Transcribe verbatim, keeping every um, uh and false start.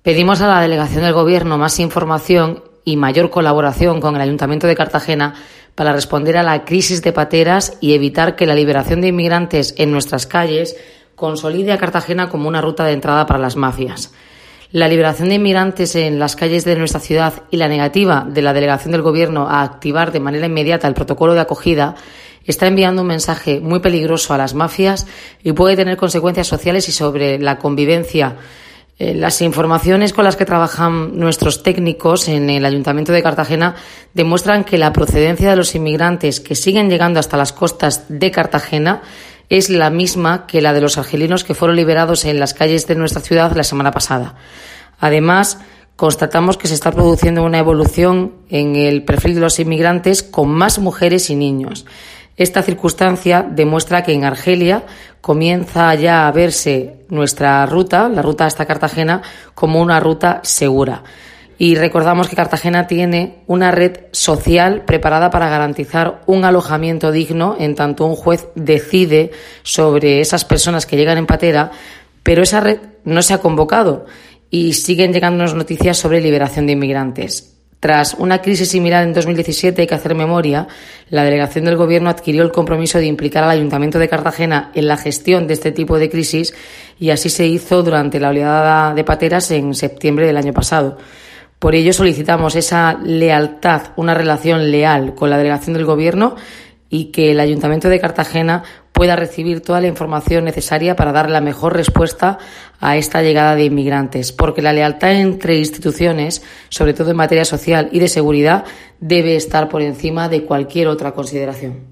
Pedimos a la Delegación del Gobierno más información y mayor colaboración con el Ayuntamiento de Cartagena para responder a la crisis de pateras y evitar que la liberación de inmigrantes en nuestras calles consolide a Cartagena como una ruta de entrada para las mafias. La liberación de inmigrantes en las calles de nuestra ciudad y la negativa de la Delegación del Gobierno a activar de manera inmediata el protocolo de acogida está enviando un mensaje muy peligroso a las mafias y puede tener consecuencias sociales y sobre la convivencia. Las informaciones con las que trabajan nuestros técnicos en el Ayuntamiento de Cartagena demuestran que la procedencia de los inmigrantes que siguen llegando hasta las costas de Cartagena es la misma que la de los argelinos que fueron liberados en las calles de nuestra ciudad la semana pasada. Además, constatamos que se está produciendo una evolución en el perfil de los inmigrantes con más mujeres y niños. Esta circunstancia demuestra que en Argelia comienza ya a verse nuestra ruta, la ruta hasta Cartagena, como una ruta segura. Y recordamos que Cartagena tiene una red social preparada para garantizar un alojamiento digno en tanto un juez decide sobre esas personas que llegan en patera, pero esa red no se ha convocado y siguen llegándonos noticias sobre liberación de inmigrantes. Tras una crisis similar en dos mil diecisiete, hay que hacer memoria, la Delegación del Gobierno adquirió el compromiso de implicar al Ayuntamiento de Cartagena en la gestión de este tipo de crisis y así se hizo durante la oleada de pateras en septiembre del año pasado. Por ello solicitamos esa lealtad, una relación leal con la Delegación del Gobierno y que el Ayuntamiento de Cartagena pueda recibir toda la información necesaria para dar la mejor respuesta a esta llegada de inmigrantes, porque la lealtad entre instituciones, sobre todo en materia social y de seguridad, debe estar por encima de cualquier otra consideración.